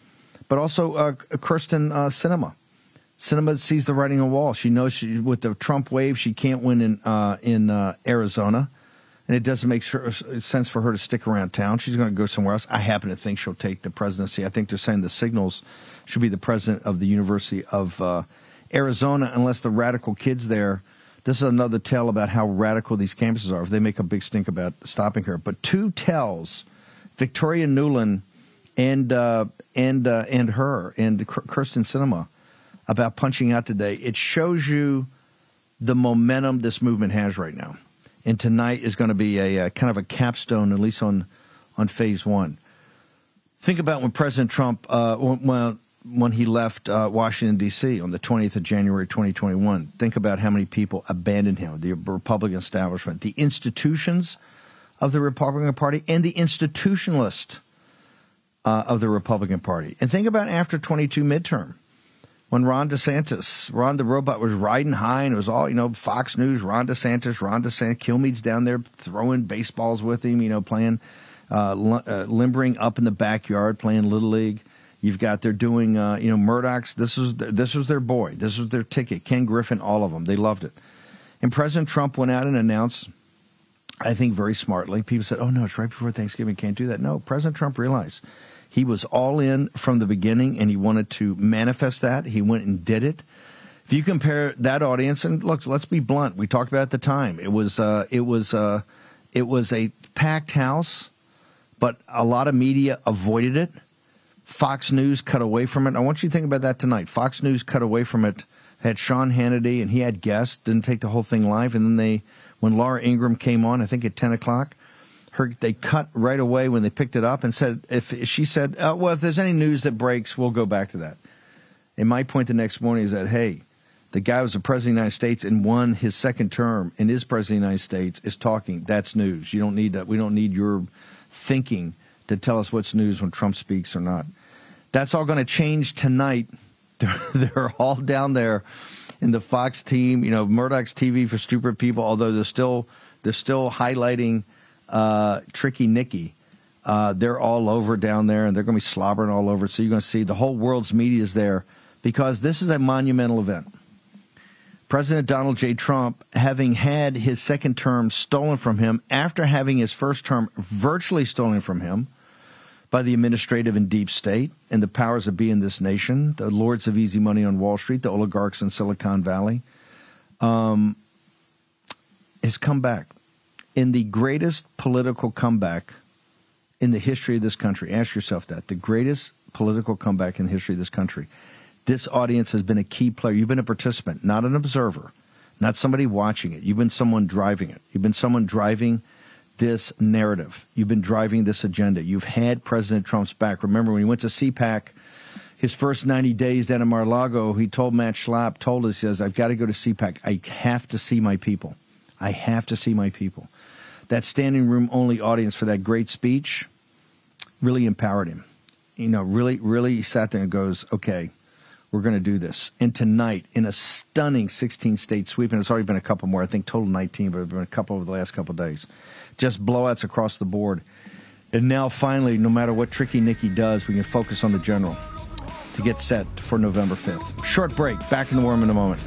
but also uh, Kirsten uh, Sinema. Sinema sees the writing on the wall. She knows she, with the Trump wave, she can't win in uh, in uh, Arizona, and it doesn't make sure, sense for her to stick around town. She's going to go somewhere else. I happen to think she'll take the presidency. I think they're saying the signals should be the president of the University of uh, Arizona, unless the radical kids there. This is another tell about how radical these campuses are if they make a big stink about stopping her. But two tells, Victoria Nuland and uh, and uh, and her and Kirsten Sinema, about punching out today. It shows you the momentum this movement has right now. And tonight is going to be a, a kind of a capstone, at least on on phase one. Think about when President Trump, uh, when, when he left uh, Washington, D C on the twentieth of January, twenty twenty-one. Think about how many people abandoned him, the Republican establishment, the institutions of the Republican Party, and the institutionalist uh, of the Republican Party. And think about after twenty-two midterm, when Ron DeSantis, Ron the robot, was riding high, and it was all, you know, Fox News, Ron DeSantis, Ron DeSantis, Kilmeade's down there throwing baseballs with him, you know, playing, uh, uh, limbering up in the backyard, playing Little League. You've got, they're doing, uh, you know, Murdoch's, this was, this was their boy. This was their ticket. Ken Griffin, all of them. They loved it. And President Trump went out and announced, I think very smartly, people said, oh, no, it's right before Thanksgiving, can't do that. No, President Trump realized he was all in from the beginning, and he wanted to manifest that. He went and did it. If you compare that audience, and look, let's be blunt. We talked about it at the time. It was, uh, it was, uh, it was a packed house, but a lot of media avoided it. Fox News cut away from it. I want you to think about that tonight. Fox News cut away from it, had Sean Hannity, and he had guests, didn't take the whole thing live. And then they, when Laura Ingraham came on, I think at ten o'clock, her, they cut right away when they picked it up and said, if she said, oh, well, if there's any news that breaks, we'll go back to that. And my point the next morning is that, hey, the guy was the president of the United States and won his second term and is president of the United States is talking. That's news. You don't need that. We don't need your thinking to tell us what's news when Trump speaks or not. That's all going to change tonight. They're, they're all down there in the Fox team, you know, Murdoch's T V for stupid people, although they're still they're still highlighting uh, Tricky Nikki. Uh, they're all over down there, and they're going to be slobbering all over. So you're going to see the whole world's media is there because this is a monumental event. President Donald J. Trump, having had his second term stolen from him after having his first term virtually stolen from him by the administrative and deep state and the powers that be in this nation, the lords of easy money on Wall Street, the oligarchs in Silicon Valley, um, has come back in the greatest political comeback in the history of this country. Ask yourself that. The greatest political comeback in the history of this country. This audience has been a key player. You've been a participant, not an observer, not somebody watching it. You've been someone driving it. You've been someone driving this narrative. You've been driving this agenda. You've had President Trump's back. Remember when he went to C PAC, his first ninety days down in Mar-a-Lago, he told Matt Schlapp, told us, he says, I've got to go to C PAC. I have to see my people. I have to see my people. That standing room only audience for that great speech really empowered him. You know, really, really sat there and goes, okay, we're going to do this. And tonight, in a stunning sixteen-state sweep, and it's already been a couple more, I think total nineteen, but it's been a couple over the last couple of days. Just blowouts across the board. And now, finally, no matter what Tricky Nikki does, we can focus on the general to get set for November fifth. Short break. Back in the War Room in a moment.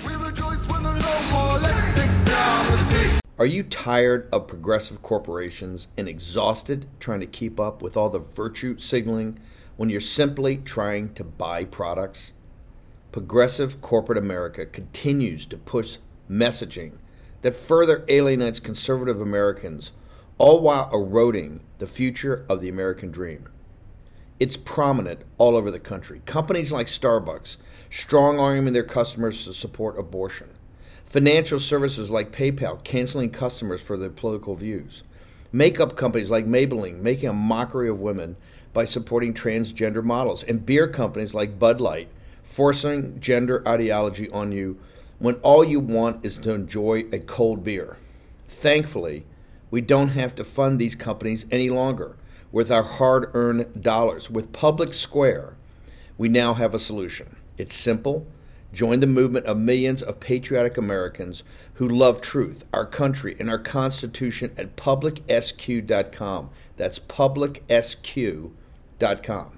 Are you tired of progressive corporations and exhausted trying to keep up with all the virtue signaling when you're simply trying to buy products? Progressive corporate America continues to push messaging that further alienates conservative Americans, all while eroding the future of the American dream. It's prominent all over the country. Companies like Starbucks strong-arming their customers to support abortion. Financial services like PayPal canceling customers for their political views. Makeup companies like Maybelline making a mockery of women by supporting transgender models. And beer companies like Bud Light forcing gender ideology on you when all you want is to enjoy a cold beer. Thankfully, we don't have to fund these companies any longer with our hard-earned dollars. With Public Square, we now have a solution. It's simple. Join the movement of millions of patriotic Americans who love truth, our country, and our Constitution at public s q dot com. That's public s q dot com.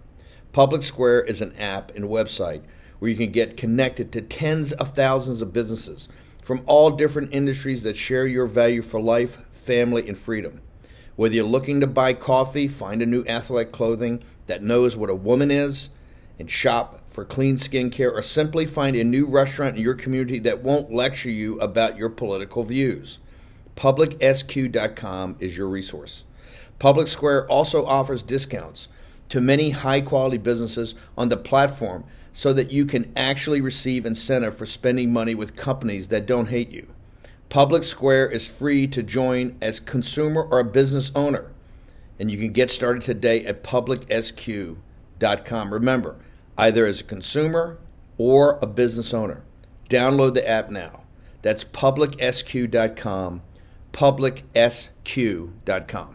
Public Square is an app and website where you can get connected to tens of thousands of businesses from all different industries that share your value for life, family, and freedom. Whether you're looking to buy coffee, find a new athletic clothing that knows what a woman is, and shop for clean skincare, or simply find a new restaurant in your community that won't lecture you about your political views, public S Q dot com is your resource. Public Square also offers discounts to many high-quality businesses on the platform so that you can actually receive incentive for spending money with companies that don't hate you. Public Square is free to join as consumer or a business owner, and you can get started today at public S Q dot com. Remember, either as a consumer or a business owner. Download the app now. That's public S Q dot com, public S Q dot com.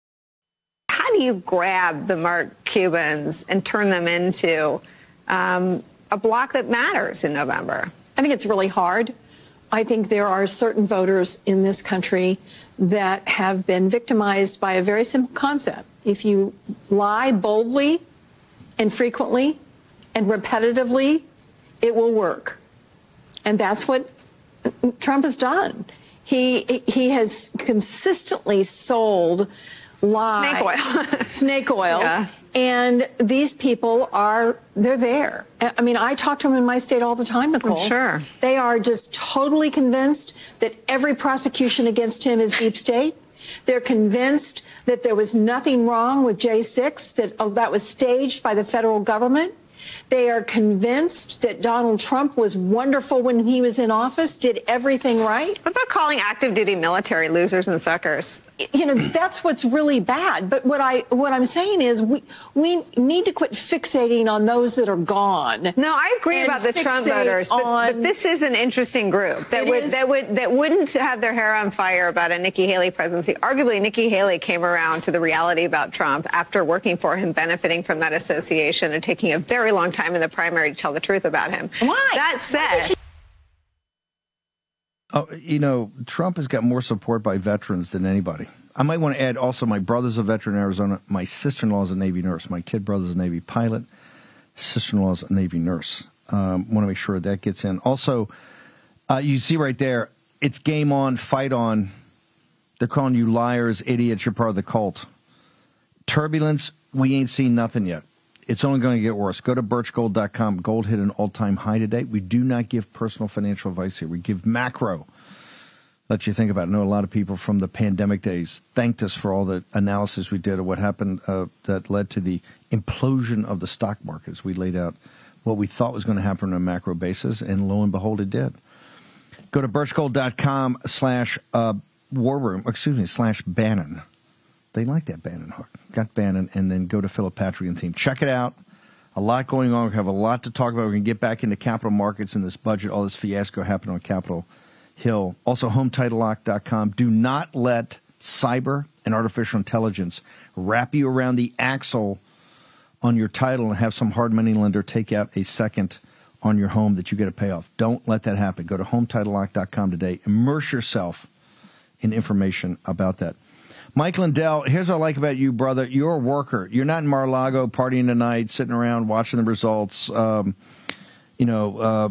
How do you grab the Mark Cubans and turn them into um, a bloc that matters in November? I think it's really hard. I think there are certain voters in this country that have been victimized by a very simple concept. If you lie boldly and frequently and repetitively, it will work. And that's what Trump has done. He he has consistently sold lies. Snake oil. Snake oil. Yeah. And these people are, they're there. I mean, I talk to them in my state all the time, Nicole. I'm sure. They are just totally convinced that every prosecution against him is deep state. They're convinced that there was nothing wrong with J six, that oh, that was staged by the federal government. They are convinced that Donald Trump was wonderful when he was in office, did everything right. What about calling active duty military losers and suckers? You know, that's what's really bad. But what I what I'm saying is we we need to quit fixating on those that are gone. No, I agree about the Trump voters, but, but this is an interesting group that would is. that would that wouldn't have their hair on fire about a Nikki Haley presidency. Arguably, Nikki Haley came around to the reality about Trump after working for him, benefiting from that association, and taking a very long time in the primary to tell the truth about him. Why? That said. Oh, you know, Trump has got more support by veterans than anybody. I might want to add also my brother's a veteran in Arizona. My sister-in-law is a Navy nurse. My kid brother's a Navy pilot. Sister-in-law is a Navy nurse. Um, want to make sure that gets in. Also, uh, you see right there, it's game on, fight on. They're calling you liars, idiots. You're part of the cult. Turbulence, we ain't seen nothing yet. It's only going to get worse. Go to birch gold dot com. Gold hit an all-time high today. We do not give personal financial advice here. We give macro. Let you think about it. I know a lot of people from the pandemic days thanked us for all the analysis we did of what happened uh, that led to the implosion of the stock markets. We laid out what we thought was going to happen on a macro basis, and lo and behold, it did. Go to birch gold dot com slash war room, excuse me, slash Bannon. They like that Bannon hook. Got Bannon, and then go to Philip Patrick and team. Check it out. A lot going on. We have a lot to talk about. We're going to get back into capital markets and this budget. All this fiasco happened on Capitol Hill. Also, home title lock dot com. Do not let cyber and artificial intelligence wrap you around the axle on your title and have some hard money lender take out a second on your home that you get to pay off. Don't let that happen. Go to home title lock dot com today. Immerse yourself in information about that. Mike Lindell, here's what I like about you, brother. You're a worker. You're not in Mar-a-Lago partying tonight, sitting around watching the results, um, you know, uh,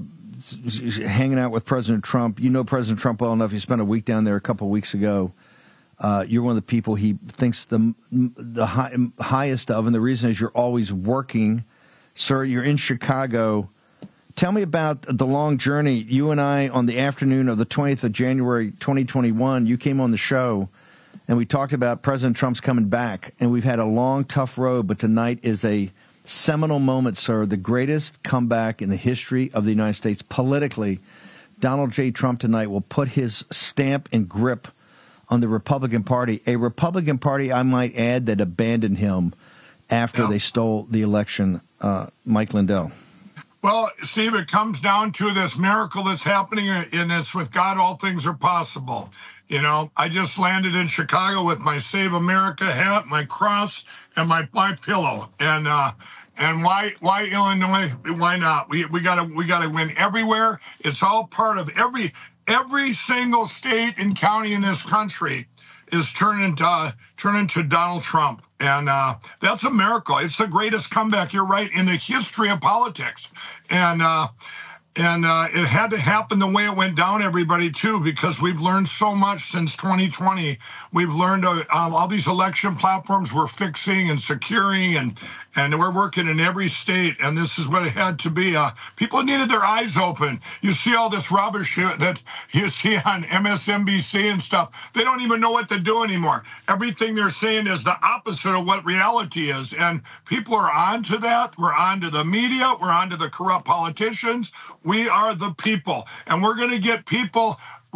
hanging out with President Trump. You know President Trump well enough. You spent a week down there a couple of weeks ago. Uh, you're one of the people he thinks the the high, highest of, and the reason is you're always working. Sir, you're in Chicago. Tell me about the long journey. You and I, on the afternoon of the twentieth of January, twenty twenty-one, you came on the show, and we talked about President Trump's coming back, and we've had a long, tough road, but tonight is a seminal moment, sir, the greatest comeback in the history of the United States politically. Donald J. Trump tonight will put his stamp and grip on the Republican Party, a Republican Party, I might add, that abandoned him after yep. they stole the election. Uh, Mike Lindell. Well, Steve, it comes down to this miracle that's happening in this. With God, all things are possible. You know, I just landed in Chicago with my Save America hat, my cross, and my my pillow. And uh, and why why Illinois? Why not? We we gotta we gotta win everywhere. It's all part of every every single state and county in this country is turning to uh, turning to Donald Trump. And uh, that's a miracle. It's the greatest comeback, you're right, in the history of politics. And uh, and uh, it had to happen the way it went down, everybody, too, because we've learned so much since twenty twenty. We've learned uh, um, all these election platforms we're fixing and securing, and and we're working in every state, and this is what it had to be. Uh, people needed their eyes open. You see all this rubbish that you see on M S N B C and stuff. They don't even know what to do anymore. Everything they're saying is the opposite of what reality is, and people are on to that. We're on to the media. We're on to the corrupt politicians. We are the people, and we're going to get people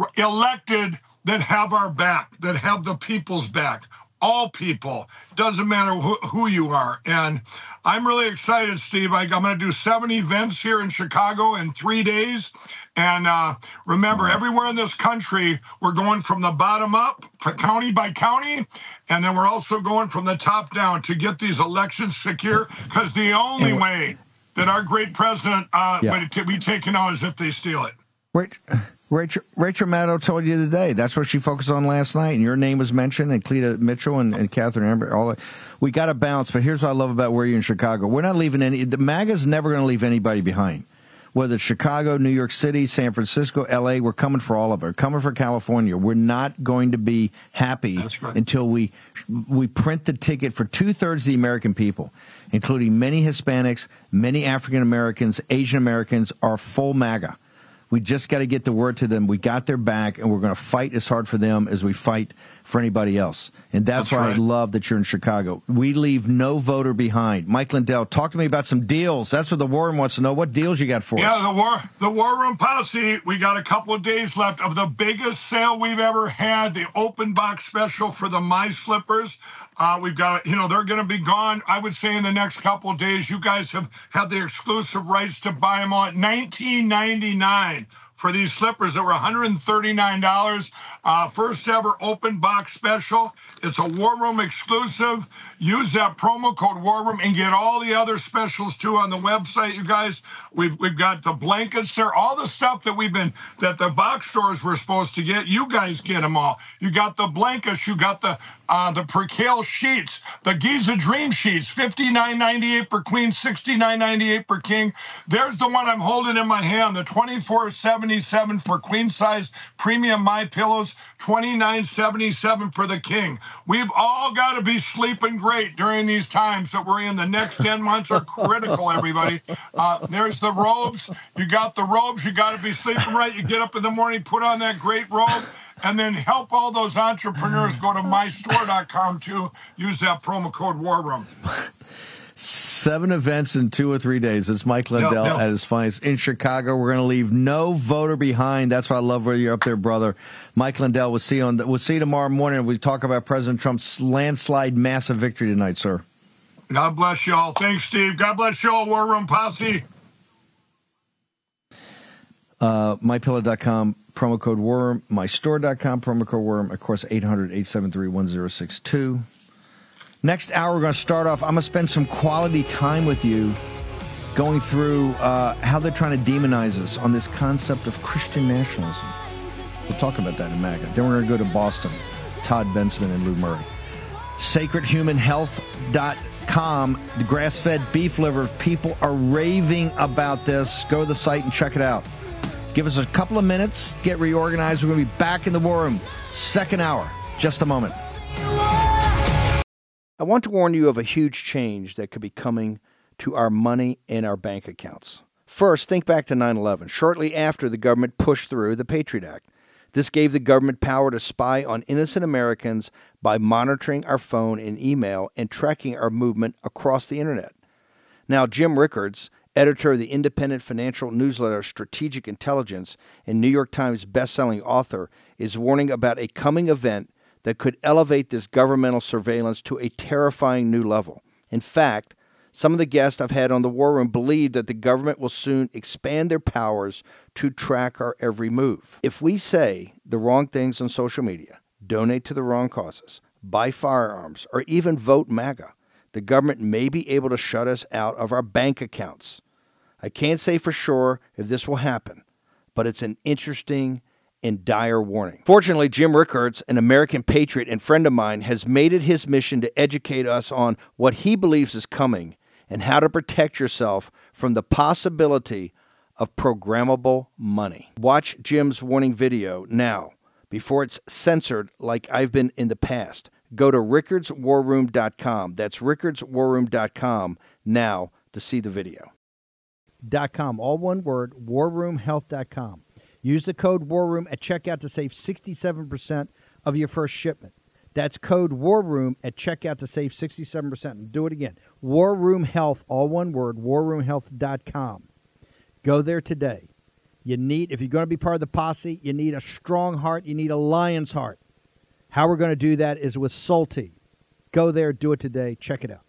elected that have our back, that have the people's back. All people, doesn't matter who, who you are. And I'm really excited, Steve. I, I'm going to do seven events here in Chicago in three days. And uh, remember, everywhere in this country, we're going from the bottom up, county by county, and then we're also going from the top down to get these elections secure, because the only way that our great president uh, yeah. would be taken out is if they steal it. Right. Rachel, Rachel Maddow told you today. That's what she focused on last night, and your name was mentioned, and Cleta Mitchell and, and Catherine Amber. All that. We got to bounce, but here's what I love about where you're in Chicago. We're not leaving any. The MAGA's never going to leave anybody behind. Whether it's Chicago, New York City, San Francisco, L A, we're coming for all of it. We're coming for California. We're not going to be happy right. until we we print the ticket for two thirds of the American people, including many Hispanics, many African Americans, Asian Americans, are full MAGA. We just got to get the word to them. We got their back, and we're going to fight as hard for them as we fight for anybody else. And that's, that's why right. I love that you're in Chicago. We leave no voter behind. Mike Lindell, talk to me about some deals. That's what the War Room wants to know. What deals you got for yeah, us? Yeah, the War the War Room Posse, we got a couple of days left of the biggest sale we've ever had, the open box special for the My Slippers. Uh, we've got, you know, they're going to be gone, I would say, in the next couple of days. You guys have had the exclusive rights to buy them all at nineteen ninety-nine for these slippers that were one hundred thirty-nine dollars. Uh, first ever open box special. It's a War Room exclusive. Use that promo code War Room and get all the other specials too on the website, you guys. We've we've got the blankets there, all the stuff that we've been that the box stores were supposed to get. You guys get them all. You got the blankets. You got the uh, the percale sheets, the Giza Dream sheets, fifty-nine ninety-eight for queen, sixty-nine ninety-eight for king. There's the one I'm holding in my hand, the twenty-four seventy-seven for queen size premium My Pillows, twenty-nine seventy-seven for the king. We've all got to be sleeping great during these times that we're in. The next ten months are critical, everybody. Uh, there's the robes. You got the robes. You got to be sleeping right. You get up in the morning, put on that great robe, and then help all those entrepreneurs go to my store dot com too. Use that promo code War Room. Seven events in two or three days. It's Mike Lindell no, no. at his finest in Chicago. We're going to leave no voter behind. That's why I love where you're up there, brother. Mike Lindell, we'll see you on the, we'll see you tomorrow morning. We talk about President Trump's landslide massive victory tonight, sir. God bless y'all. Thanks, Steve. God bless y'all, War Room Posse. Uh, my pillow dot com, promo code Worm. my store dot com, promo code Worm. Of course, eight hundred, eight seven three, one zero six two. Next hour, we're going to start off. I'm going to spend some quality time with you going through uh, how they're trying to demonize us on this concept of Christian nationalism. We'll talk about that in MAGA. Then we're going to go to Boston. Todd Bensman and Lou Murray. sacred human health dot com, the grass-fed beef liver. People are raving about this. Go to the site and check it out. Give us a couple of minutes, get reorganized. We're going to be back in the War Room. Second hour. Just a moment. I want to warn you of a huge change that could be coming to our money in our bank accounts. First, think back to nine eleven, shortly after the government pushed through the Patriot Act. This gave the government power to spy on innocent Americans by monitoring our phone and email and tracking our movement across the internet. Now, Jim Rickards, editor of the independent financial newsletter Strategic Intelligence and New York Times bestselling author, is warning about a coming event that could elevate this governmental surveillance to a terrifying new level. In fact, some of the guests I've had on the War Room believe that the government will soon expand their powers to track our every move. If we say the wrong things on social media, donate to the wrong causes, buy firearms, or even vote MAGA, the government may be able to shut us out of our bank accounts. I can't say for sure if this will happen, but it's an interesting in dire warning. Fortunately, Jim Rickards, an American patriot and friend of mine, has made it his mission to educate us on what he believes is coming and how to protect yourself from the possibility of programmable money. Watch Jim's warning video now before it's censored like I've been in the past. Go to rickards war room dot com. That's rickards war room dot com now to see the video. Dot com, all one word, war room health dot com. Use the code WARROOM at checkout to save sixty-seven percent of your first shipment. That's code WARROOM at checkout to save sixty-seven percent. And do it again. War Room Health, all one word, war room health dot com. Go there today. You need, if you're going to be part of the posse, you need a strong heart. You need a lion's heart. How we're going to do that is with Salty. Go there, do it today. Check it out.